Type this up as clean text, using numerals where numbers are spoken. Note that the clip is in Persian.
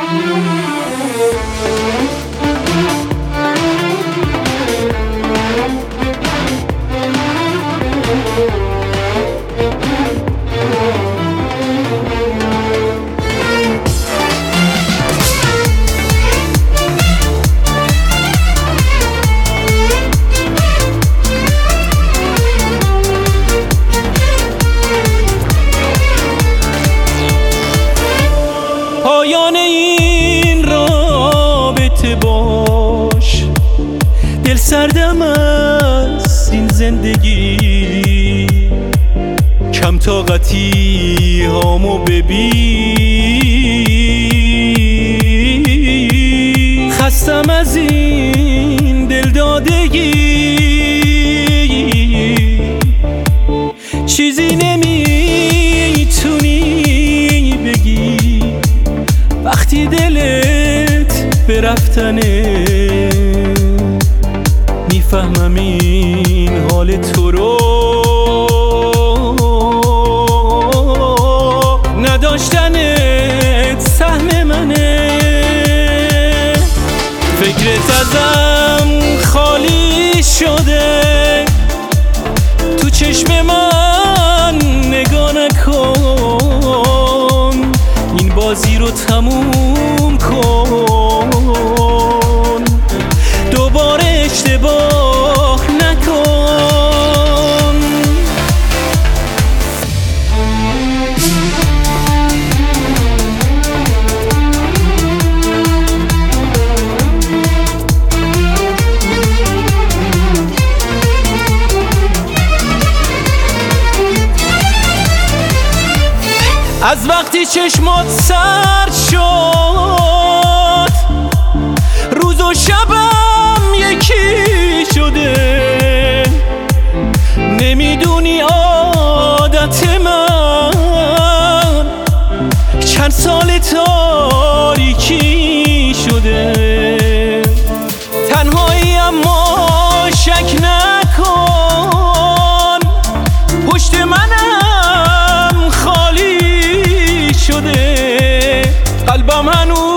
پایان این رابطه باش، دل سردم از این زندگی، کم طاقتی هامو ببین، خستم از این دل دادگی، چیزی نمیتونی بگی وقتی دلت به رفتنه، میفهمم این حال تو رو، نداشتنت سهم منه، فکرت ازم خالی شده، تو چشم من نگاه نکن، این بازی رو تموم کن، دوباره اشتباه نکن. از وقتی چشمات سرد شد، روز و شبم یکی شده، نمیدونی عادت من چند سال تاریکی شده، تنهایی اما شک نکن، پشت منم خالی شده، قلبم هنوز